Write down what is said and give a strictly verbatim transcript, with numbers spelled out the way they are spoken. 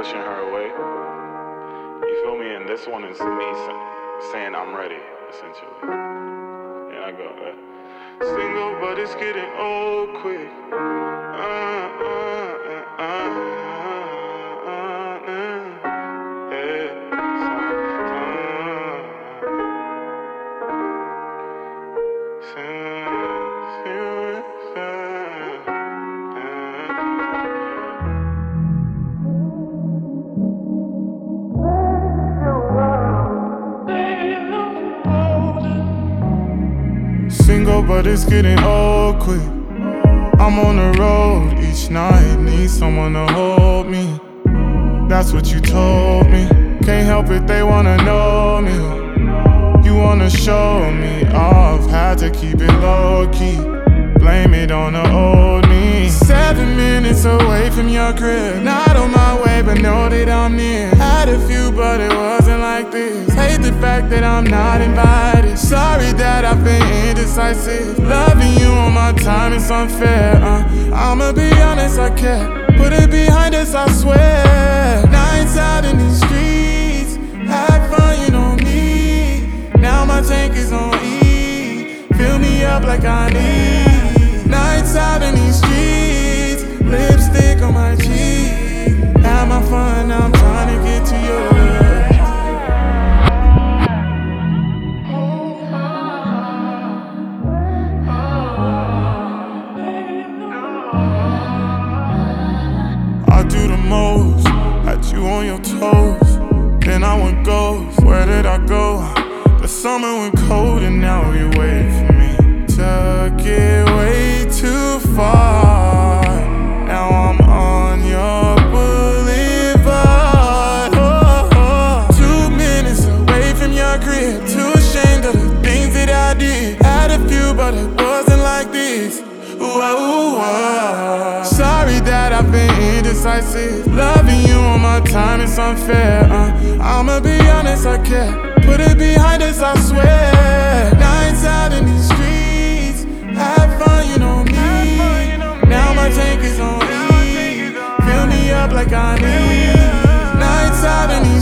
pushing her away. You feel me? And this one is me saying I'm ready, essentially. And I go, uh, single, but it's getting old quick. Uh, uh, uh, uh, uh, uh, uh, yeah. So, single, but it's getting old quick. I'm on the road each night, need someone to hold me. That's what you told me. Can't help it, they wanna know me. You wanna show me off, had to keep it low-key. Blame it on the old me. Seven minutes away from your crib, not on my way, but know that I'm near. Had a few, but it wasn't like this. Hate the fact that I'm not invited. Sorry that I've been indecisive. Loving you on my time is unfair. uh, I'ma be honest, I care. Put it behind us, I swear. Nights out in these streets, have fun, you know me. Now my tank is on E. Fill me up like I need. Nights out in these streets, lipstick on my cheek. Have my fun, now I'm trying to get to yours. I do the most, had you on your toes. Then I went ghost, where did I go? The summer went cold and now you wait for me. Took it way too far. Now I'm on your boulevard. oh, oh. Two minutes away from your crib, too ashamed of the things that I did. Had a few, but it wasn't like this. Whoa, whoa. Sorry that I've been indecisive. Loving you on my time is unfair. uh, I'ma be honest, I care. Put it behind us, I swear. Nights out in these streets, have fun, you know me. Now my tank is on E. Fill me up like I need. Nights out in these